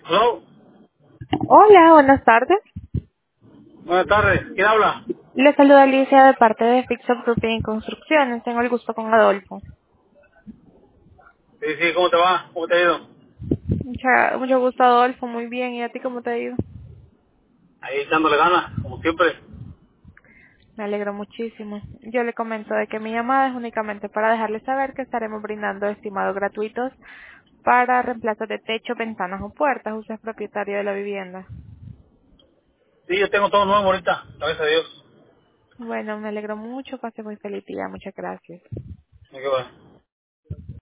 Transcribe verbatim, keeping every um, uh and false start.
Hello. Hola, buenas tardes. Buenas tardes. ¿Quién habla? Le saluda Alicia de parte de Fixer Roofing Construcciones. Tengo el gusto con Adolfo. Sí, sí, ¿cómo te va? ¿Cómo te ha ido? Mucha, mucho gusto, Adolfo. Muy bien. ¿Y a ti cómo te ha ido? Ahí echándole ganas, como siempre. Me alegro muchísimo. Yo le comento de que mi llamada es únicamente para dejarle saber que estaremos brindando estimados gratuitos para reemplazo de techo, ventanas o puertas. Usted es propietario de la vivienda. Sí, yo tengo todo nuevo ahorita, gracias a Dios. Bueno, me alegro mucho. Pase muy feliz día. Muchas gracias. Muy bueno.